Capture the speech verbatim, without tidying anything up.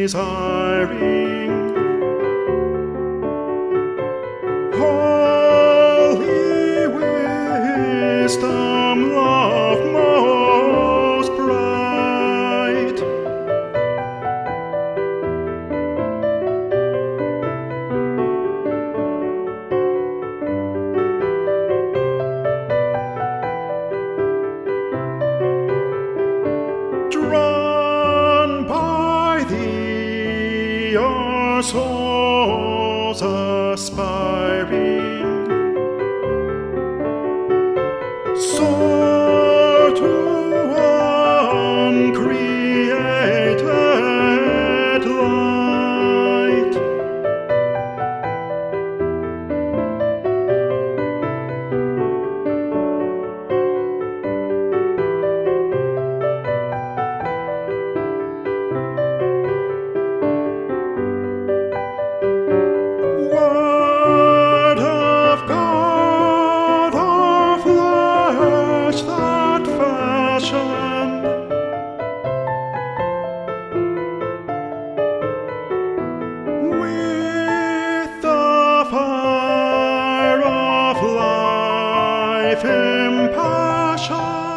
desiring. Holy wisdom, love most bright. Drawn by thee, our souls aspiring, soar to uncreated light. Word of God, our flesh that fashioned, with the fire of life impassioned.